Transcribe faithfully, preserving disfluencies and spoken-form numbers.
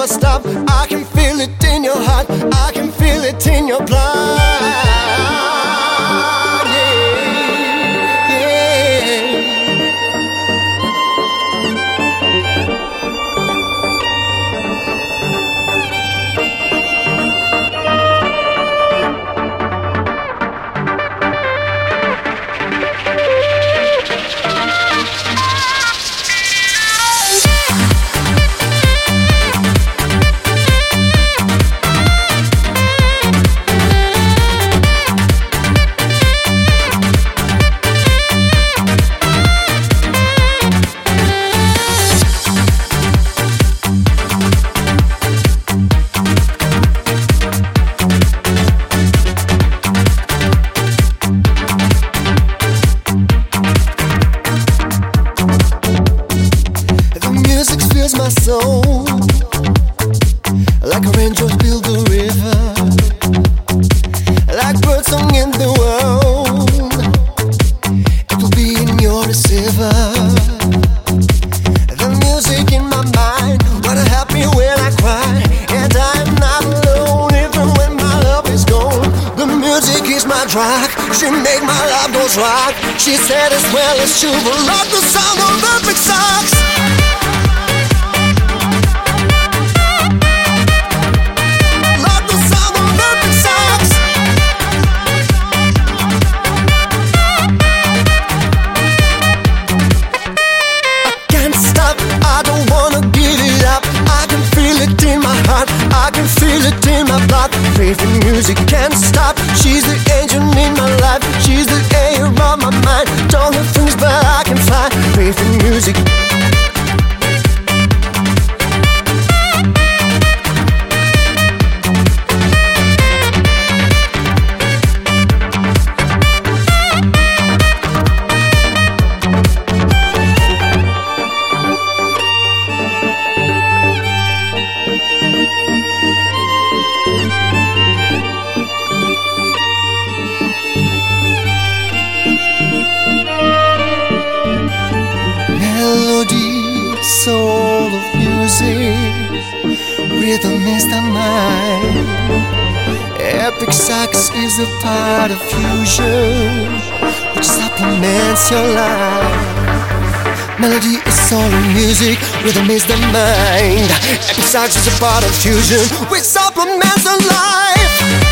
never stop. I can feel it in your heart, I can feel it in your blood. My soul, like a raindrop build the river, like bird song in the world. It will be in your receiver. The music in my mind, when I'm happy, when I cry, and I'm not alone even when my love is gone. The music is my drug, she make my love goes rock. She said as well as she will love the sound of the big sax. I can feel it in my blood. Faith in music can't stop. She's the angel in my life. She's the air of my mind. Don't have things but I can fly. Faith in music. Soul of music, rhythm is the mind. Epic sax is a part of fusion, which supplements your life. Melody is soul in music, rhythm is the mind. Epic sax is a part of fusion, which supplements your life.